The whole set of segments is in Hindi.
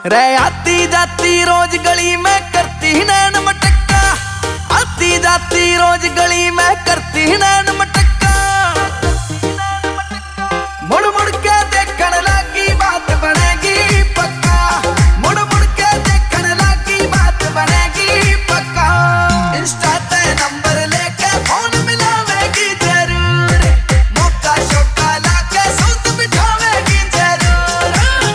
रे आती जाती रोज गली में करती नैन मटक्का, आती जाती रोज गली में करती नैन मटक्का। मुड़ मुड़ के देखने लगी बात बनेगी पक्का, मुड़ मुड़ के देखने लगी बात बनेगी पक्का। इंस्टा पे नंबर लेके फोन मिलावेगी जरूर, मौका शौका लाके सूत बिठावेगी जरूर।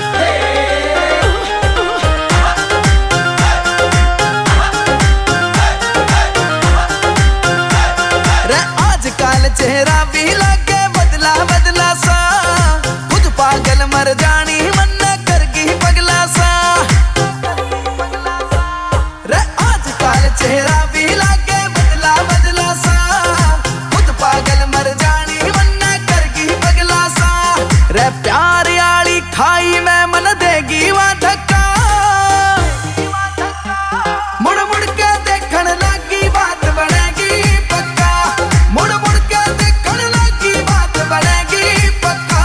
रे आजकल चेहरा भी लगे बदला बदला सा, खुद पागल मर जानी मन्ना करगी पगला सा। रे आजकल चेहरा भी लगे बदला बदला सा, खुद पागल मर जानी मन्ना करगी पगला सा। रे प्यार आली खाई में मन देगी वहां धक्का, मुड़ मुड़ के देखन लगी बात बनेगी पक्का, मुड़ मुड़ के देखन लगी बात बनेगी पक्का।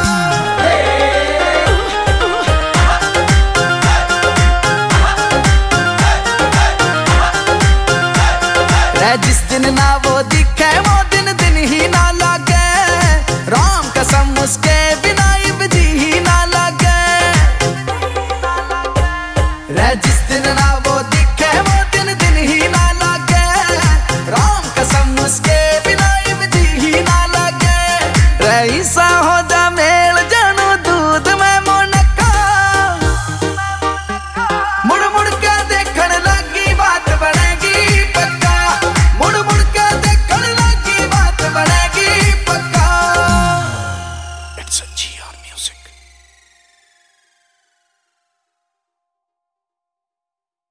रे जिस दिन ना वो दिखे वो दिन दिन ही ना लागे, राम कसम उसके बिना इब जी ही ना लागे। रे जिस दिन ना वो दिखे वो दिन दिन ही ना लागे, राम कसम उसके बिना इब जी ही ना लागे। रे ईसा हो जा मेल जानू दूध में मोनका, मुड़ मुड़ के देखने लगी बात बनेगी पक्का, मुड़ मुड़ के देखने लगी बात बनेगी पक्का। It's a G.